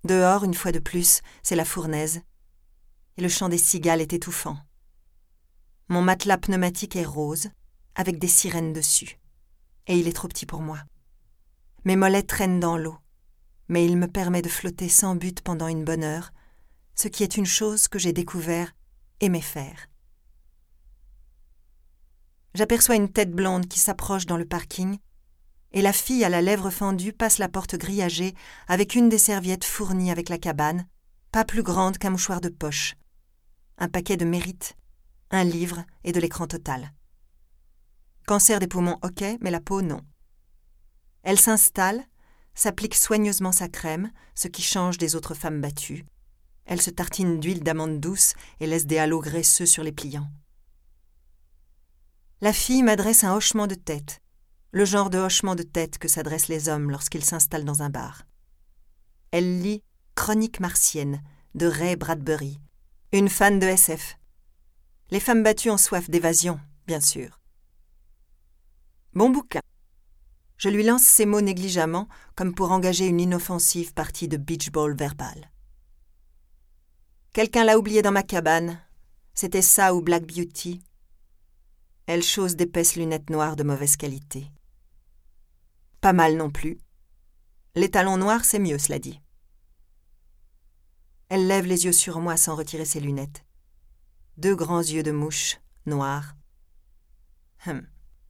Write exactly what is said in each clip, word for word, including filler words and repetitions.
Dehors, une fois de plus, c'est la fournaise. Et le chant des cigales est étouffant. Mon matelas pneumatique est rose, avec des sirènes dessus. Et il est trop petit pour moi. Mes mollets traînent dans l'eau, mais il me permet de flotter sans but pendant une bonne heure, ce qui est une chose que j'ai découvert aimer faire. J'aperçois une tête blonde qui s'approche dans le parking, et la fille à la lèvre fendue passe la porte grillagée avec une des serviettes fournies avec la cabane, pas plus grande qu'un mouchoir de poche, un paquet de mérites, un livre et de l'écran total. Cancer des poumons, ok, mais la peau, non. Elle s'installe, s'applique soigneusement sa crème, ce qui change des autres femmes battues. Elle se tartine d'huile d'amande douce et laisse des halos graisseux sur les pliants. La fille m'adresse un hochement de tête, le genre de hochement de tête que s'adressent les hommes lorsqu'ils s'installent dans un bar. Elle lit « Chronique martienne » de Ray Bradbury, une fan de S F. Les femmes battues ont soif d'évasion, bien sûr. Bon bouquin. Je lui lance ces mots négligemment, comme pour engager une inoffensive partie de beach-ball verbal. Quelqu'un l'a oublié dans ma cabane. C'était ça ou Black Beauty. Elle chausse d'épaisses lunettes noires de mauvaise qualité. Pas mal non plus. Les talons noirs, c'est mieux, cela dit. Elle lève les yeux sur moi sans retirer ses lunettes. Deux grands yeux de mouche, noirs. Hum.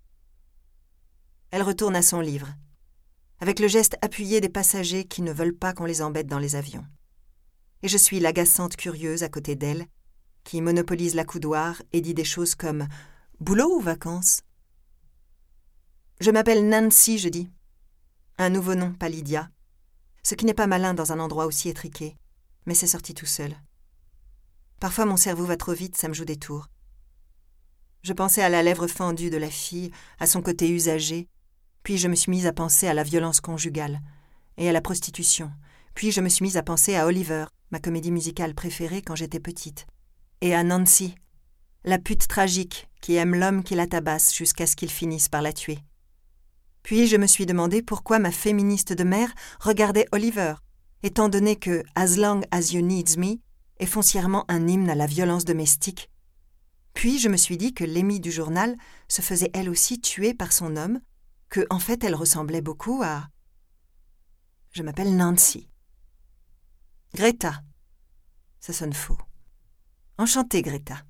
Elle retourne à son livre, avec le geste appuyé des passagers qui ne veulent pas qu'on les embête dans les avions. Et je suis l'agaçante curieuse à côté d'elle, qui monopolise l'accoudoir et dit des choses comme « Boulot ou vacances ?» Je m'appelle Nancy, je dis. Un nouveau nom, pas Lydia. Ce qui n'est pas malin dans un endroit aussi étriqué, mais c'est sorti tout seul. Parfois mon cerveau va trop vite, ça me joue des tours. Je pensais à la lèvre fendue de la fille, à son côté usagé, puis je me suis mise à penser à la violence conjugale et à la prostitution, puis je me suis mise à penser à Oliver, ma comédie musicale préférée quand j'étais petite, et à Nancy, la pute tragique qui aime l'homme qui la tabasse jusqu'à ce qu'il finisse par la tuer. Puis je me suis demandé pourquoi ma féministe de mère regardait Oliver, étant donné que « As long as you need me » est foncièrement un hymne à la violence domestique. Puis je me suis dit que Lémie du journal se faisait elle aussi tuer par son homme, que en fait elle ressemblait beaucoup à... Je m'appelle Nancy. Greta. Ça sonne faux. Enchantée, Greta.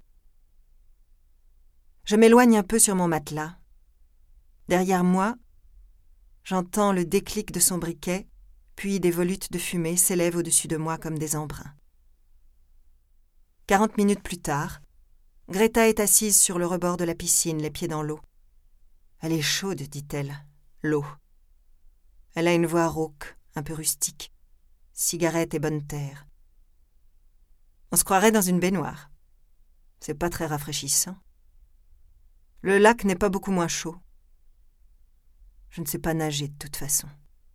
Je m'éloigne un peu sur mon matelas. Derrière moi, j'entends le déclic de son briquet, puis des volutes de fumée s'élèvent au-dessus de moi comme des embruns. Quarante minutes plus tard, Greta est assise sur le rebord de la piscine, les pieds dans l'eau. Elle est chaude, dit-elle, l'eau. Elle a une voix rauque, un peu rustique. Cigarette et bonne terre. On se croirait dans une baignoire. C'est pas très rafraîchissant. Le lac n'est pas beaucoup moins chaud. Je ne sais pas nager de toute façon.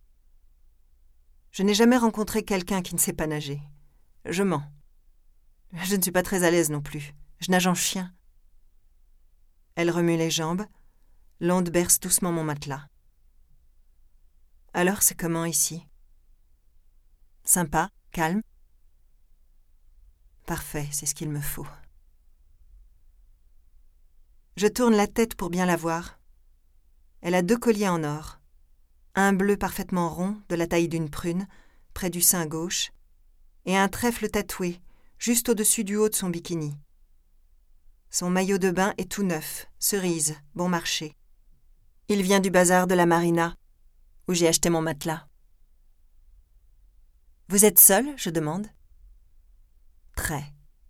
Je n'ai jamais rencontré quelqu'un qui ne sait pas nager. Je mens. Je ne suis pas très à l'aise non plus. Je nage en chien. Elle remue les jambes. L'onde berce doucement mon matelas. Alors, c'est comment ici? Sympa, calme. Parfait, c'est ce qu'il me faut. Je tourne la tête pour bien la voir. Elle a deux colliers en or. Un bleu parfaitement rond, de la taille d'une prune, près du sein gauche, et un trèfle tatoué, juste au-dessus du haut de son bikini. Son maillot de bain est tout neuf, cerise, bon marché. Il vient du bazar de la Marina, où j'ai acheté mon matelas. « Vous êtes seule ?» je demande. « Très. »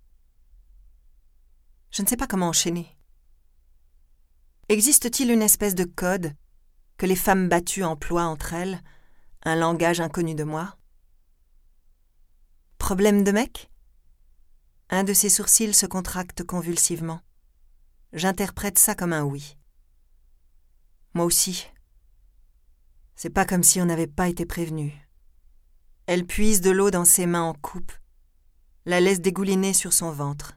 Je ne sais pas comment enchaîner. Existe-t-il une espèce de code que les femmes battues emploient entre elles, un langage inconnu de moi? Problème de mec? Un de ses sourcils se contracte convulsivement. J'interprète ça comme un oui. Moi aussi. C'est pas comme si on n'avait pas été prévenu. Elle puise de l'eau dans ses mains en coupe, la laisse dégouliner sur son ventre.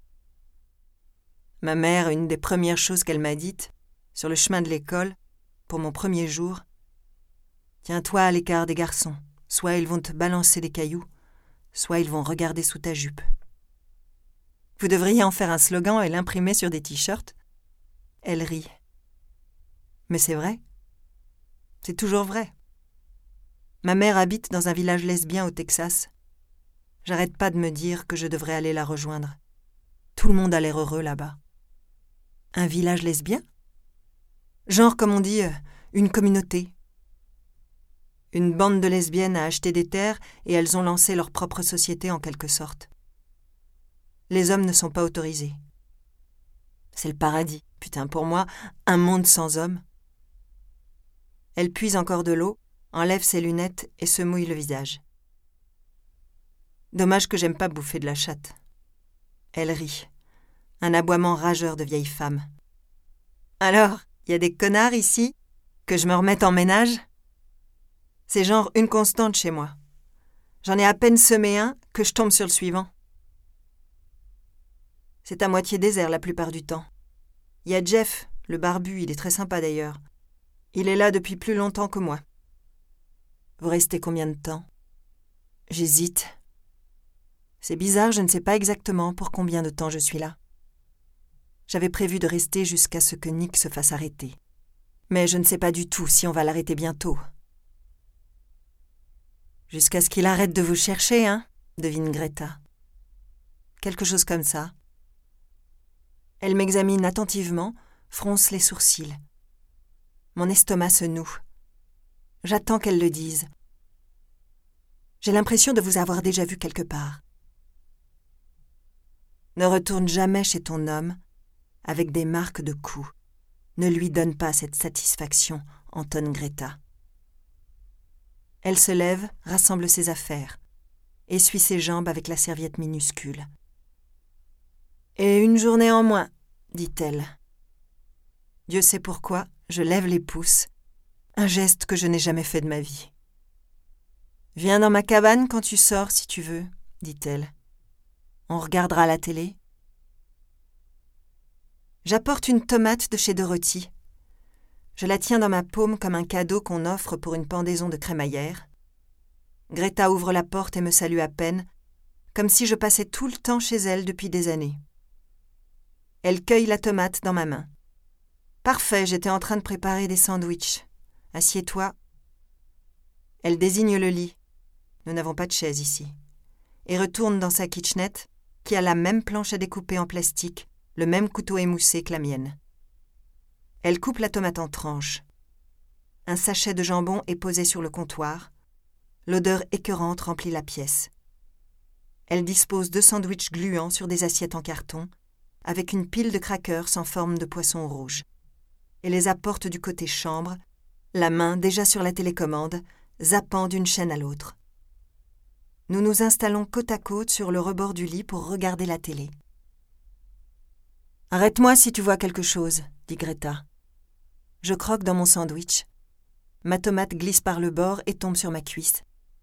Ma mère, une des premières choses qu'elle m'a dites, sur le chemin de l'école, pour mon premier jour, « Tiens-toi à l'écart des garçons, soit ils vont te balancer des cailloux, soit ils vont regarder sous ta jupe. Vous devriez en faire un slogan et l'imprimer sur des t-shirts. Elle rit. Mais c'est vrai. C'est toujours vrai. Ma mère habite dans un village lesbien au Texas. J'arrête pas de me dire que je devrais aller la rejoindre. Tout le monde a l'air heureux là-bas. Un village lesbien ? Genre, comme on dit, euh, une communauté. Une bande de lesbiennes a acheté des terres et elles ont lancé leur propre société en quelque sorte. Les hommes ne sont pas autorisés. C'est le paradis. Putain, pour moi, un monde sans hommes. Elle puise encore de l'eau, enlève ses lunettes et se mouille le visage. Dommage que j'aime pas bouffer de la chatte. Elle rit. Un aboiement rageur de vieille femme. Alors, y a des connards ici ? Que je me remette en ménage ? C'est genre une constante chez moi. J'en ai à peine semé un que je tombe sur le suivant. C'est à moitié désert la plupart du temps. Il y a Jeff, le barbu, il est très sympa d'ailleurs. Il est là depuis plus longtemps que moi. Vous restez combien de temps ? J'hésite. C'est bizarre, je ne sais pas exactement pour combien de temps je suis là. J'avais prévu de rester jusqu'à ce que Nick se fasse arrêter. Mais je ne sais pas du tout si on va l'arrêter bientôt. Jusqu'à ce qu'il arrête de vous chercher, hein ? Devine Greta. Quelque chose comme ça. Elle m'examine attentivement, fronce les sourcils. Mon estomac se noue. J'attends qu'elle le dise. J'ai l'impression de vous avoir déjà vu quelque part. Ne retourne jamais chez ton homme avec des marques de coups. Ne lui donne pas cette satisfaction, entonne Greta. Elle se lève, rassemble ses affaires, essuie ses jambes avec la serviette minuscule. « Et une journée en moins, dit-elle. Dieu sait pourquoi, je lève les pouces, un geste que je n'ai jamais fait de ma vie. « Viens dans ma cabane quand tu sors, si tu veux, dit-elle. On regardera la télé. » J'apporte une tomate de chez Dorothy. Je la tiens dans ma paume comme un cadeau qu'on offre pour une pendaison de crémaillère. Greta ouvre la porte et me salue à peine, comme si je passais tout le temps chez elle depuis des années. Elle cueille la tomate dans ma main. « Parfait, j'étais en train de préparer des sandwichs. Assieds-toi. » Elle désigne le lit. Nous n'avons pas de chaise ici. Et retourne dans sa kitchenette, qui a la même planche à découper en plastique, le même couteau émoussé que la mienne. Elle coupe la tomate en tranches. Un sachet de jambon est posé sur le comptoir. L'odeur écœurante remplit la pièce. Elle dispose deux sandwichs gluants sur des assiettes en carton, avec une pile de crackers en forme de poisson rouge, et les apporte du côté chambre, la main déjà sur la télécommande, zappant d'une chaîne à l'autre. Nous nous installons côte à côte sur le rebord du lit pour regarder la télé. « Arrête-moi si tu vois quelque chose, » dit Greta. Je croque dans mon sandwich. Ma tomate glisse par le bord et tombe sur ma cuisse.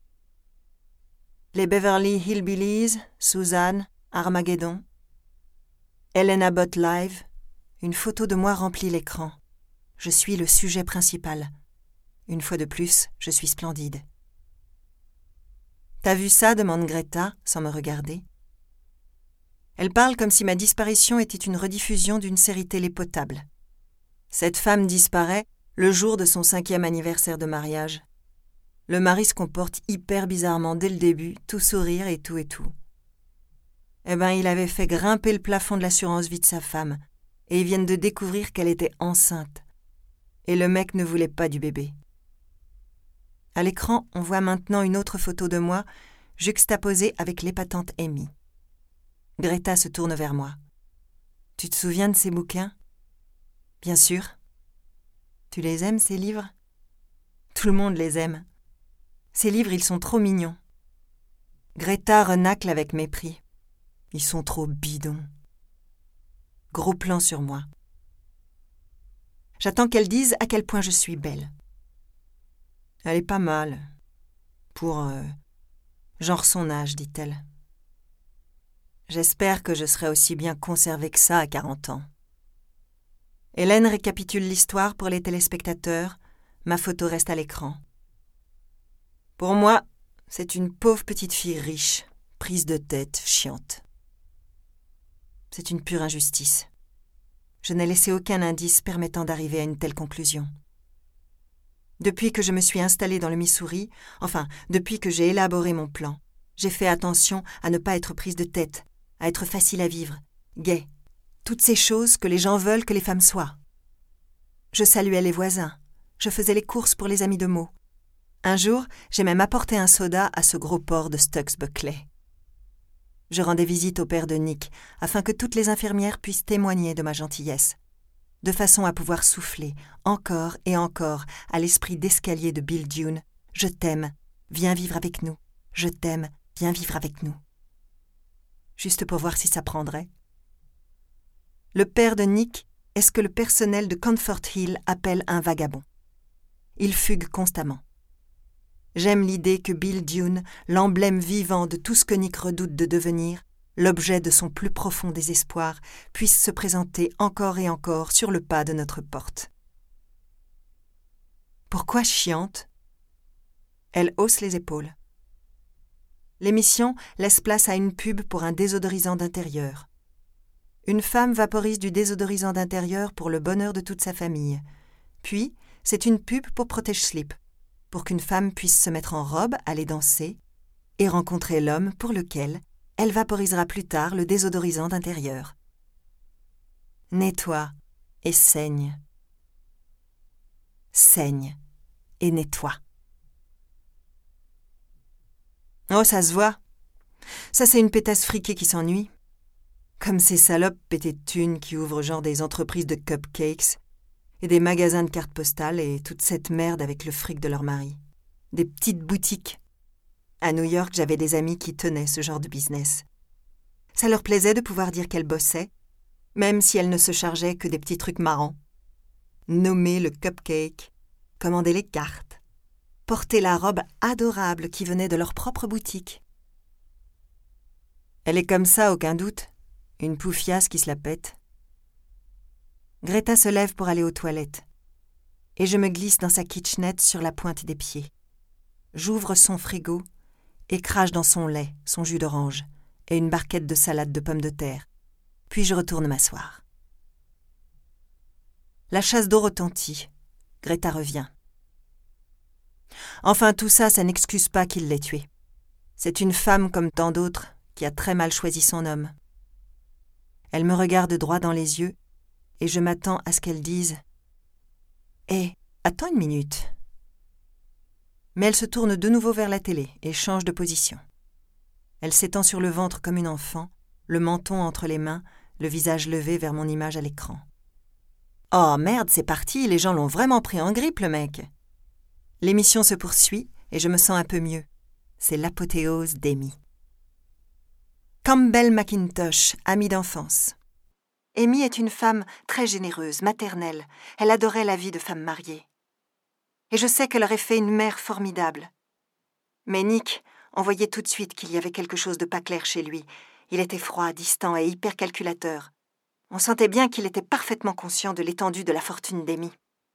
Les Beverly Hillbillies, Suzanne, Armageddon. Ellen Abbott Live. Une photo de moi remplit l'écran. Je suis le sujet principal. Une fois de plus, je suis splendide. « T'as vu ça ?» demande Greta, sans me regarder. Elle parle comme si ma disparition était une rediffusion d'une série télé potable. Cette femme disparaît le jour de son cinquième anniversaire de mariage. Le mari se comporte hyper bizarrement dès le début, tout sourire et tout et tout. Eh ben, il avait fait grimper le plafond de l'assurance vie de sa femme, et ils viennent de découvrir qu'elle était enceinte. Et le mec ne voulait pas du bébé. À l'écran, on voit maintenant une autre photo de moi, juxtaposée avec l'épatante Amy. Greta se tourne vers moi. « Tu te souviens de ces bouquins ?»« Bien sûr. »« Tu les aimes, ces livres ?»« Tout le monde les aime. Ces livres, ils sont trop mignons. » Greta renacle avec mépris. « Ils sont trop bidons. » Gros plan sur moi. J'attends qu'elle dise à quel point je suis belle. Elle est pas mal. Pour, euh, genre son âge, dit-elle. J'espère que je serai aussi bien conservée que ça à quarante ans. Hélène récapitule l'histoire pour les téléspectateurs. Ma photo reste à l'écran. Pour moi, c'est une pauvre petite fille riche, prise de tête chiante. C'est une pure injustice. Je n'ai laissé aucun indice permettant d'arriver à une telle conclusion. Depuis que je me suis installée dans le Missouri, enfin, depuis que j'ai élaboré mon plan, j'ai fait attention à ne pas être prise de tête, à être facile à vivre, gaie, toutes ces choses que les gens veulent que les femmes soient. Je saluais les voisins, je faisais les courses pour les amis de mots. Un jour, j'ai même apporté un soda à ce gros porc de Stux Buckley. Je rendais visite au père de Nick, afin que toutes les infirmières puissent témoigner de ma gentillesse, de façon à pouvoir souffler, encore et encore, à l'esprit d'escalier de Bill Dune. « Je t'aime, viens vivre avec nous. Je t'aime, viens vivre avec nous. » Juste pour voir si ça prendrait. Le père de Nick est ce que le personnel de Comfort Hill appelle un vagabond. Il fugue constamment. J'aime l'idée que Bill Dune, l'emblème vivant de tout ce que Nick redoute de devenir, l'objet de son plus profond désespoir, puisse se présenter encore et encore sur le pas de notre porte. Pourquoi chiante ? Elle hausse les épaules. L'émission laisse place à une pub pour un désodorisant d'intérieur. Une femme vaporise du désodorisant d'intérieur pour le bonheur de toute sa famille. Puis, c'est une pub pour Protège-Slip, pour qu'une femme puisse se mettre en robe, aller danser et rencontrer l'homme pour lequel elle vaporisera plus tard le désodorisant d'intérieur. Nettoie et saigne. Saigne et nettoie. Oh, ça se voit. Ça, c'est une pétasse friquée qui s'ennuie. Comme ces salopes pétées de thunes qui ouvrent genre des entreprises de cupcakes et des magasins de cartes postales et toute cette merde avec le fric de leur mari. Des petites boutiques. À New York, j'avais des amis qui tenaient ce genre de business. Ça leur plaisait de pouvoir dire qu'elles bossaient, même si elles ne se chargeaient que des petits trucs marrants. Nommer le cupcake, commander les cartes, porter la robe adorable qui venait de leur propre boutique. Elle est comme ça, aucun doute, une poufiasse qui se la pète. Greta se lève pour aller aux toilettes, et je me glisse dans sa kitchenette sur la pointe des pieds. J'ouvre son frigo et crache dans son lait, son jus d'orange et une barquette de salade de pommes de terre. Puis je retourne m'asseoir. La chasse d'eau retentit. Greta revient. Enfin, tout ça, ça n'excuse pas qu'il l'ait tuée. C'est une femme comme tant d'autres qui a très mal choisi son homme. Elle me regarde droit dans les yeux et je m'attends à ce qu'elle dise « Hé, attends une minute !» Mais elle se tourne de nouveau vers la télé et change de position. Elle s'étend sur le ventre comme une enfant, le menton entre les mains, le visage levé vers mon image à l'écran. « Oh merde, c'est parti, les gens l'ont vraiment pris en grippe, le mec !» L'émission se poursuit et je me sens un peu mieux. C'est l'apothéose d'Amy. Campbell McIntosh, amie d'enfance. Amy est une femme très généreuse, maternelle. Elle adorait la vie de femme mariée. Et je sais qu'elle aurait fait une mère formidable. Mais Nick, on voyait tout de suite qu'il y avait quelque chose de pas clair chez lui. Il était froid, distant et hyper calculateur. On sentait bien qu'il était parfaitement conscient de l'étendue de la fortune d'Amy.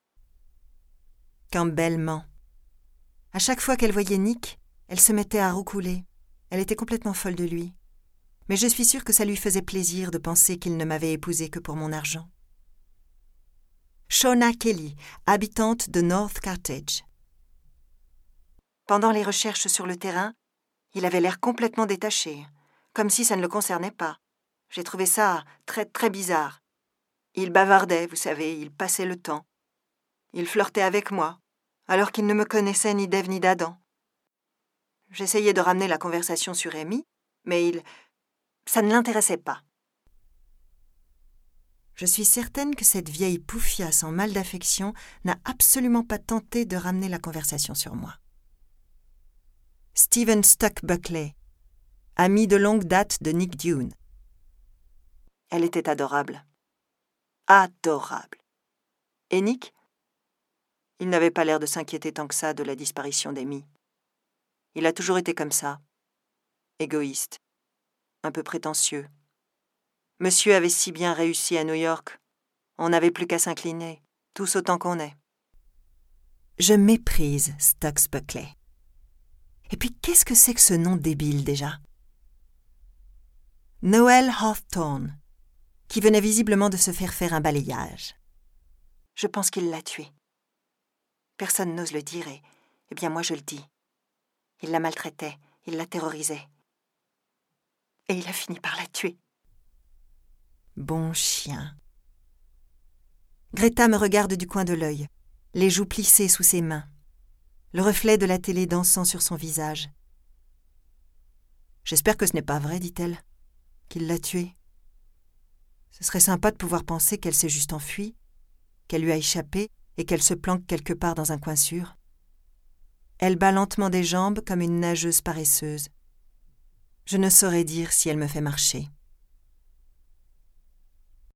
Campbell ment. À chaque fois qu'elle voyait Nick, elle se mettait à roucouler. Elle était complètement folle de lui. Mais je suis sûre que ça lui faisait plaisir de penser qu'il ne m'avait épousée que pour mon argent. Shona Kelly, habitante de North Carthage. Pendant les recherches sur le terrain, il avait l'air complètement détaché, comme si ça ne le concernait pas. J'ai trouvé ça très, très bizarre. Il bavardait, vous savez, il passait le temps. Il flirtait avec moi, alors qu'il ne me connaissait ni d'Ève ni d'Adam. J'essayais de ramener la conversation sur Amy, mais il... ça ne l'intéressait pas. Je suis certaine que cette vieille poufiasse en mal d'affection n'a absolument pas tenté de ramener la conversation sur moi. Stephen Stuck Buckley, ami de longue date de Nick Dune. Elle était adorable. Adorable. Et Nick ? Il n'avait pas l'air de s'inquiéter tant que ça de la disparition d'Amy. Il a toujours été comme ça, égoïste, un peu prétentieux. Monsieur avait si bien réussi à New York, on n'avait plus qu'à s'incliner, tous autant qu'on est. Je méprise Stux Buckley. Et puis qu'est-ce que c'est que ce nom débile déjà ? Noel Hawthorne, qui venait visiblement de se faire faire un balayage. Je pense qu'il l'a tuée. Personne n'ose le dire et, eh bien moi je le dis. Il la maltraitait, il la terrorisait. Et il a fini par la tuer. Bon chien. Greta me regarde du coin de l'œil, les joues plissées sous ses mains, le reflet de la télé dansant sur son visage. J'espère que ce n'est pas vrai, dit-elle, qu'il l'a tuée. Ce serait sympa de pouvoir penser qu'elle s'est juste enfuie, qu'elle lui a échappé et qu'elle se planque quelque part dans un coin sûr. Elle bat lentement des jambes comme une nageuse paresseuse. Je ne saurais dire si elle me fait marcher.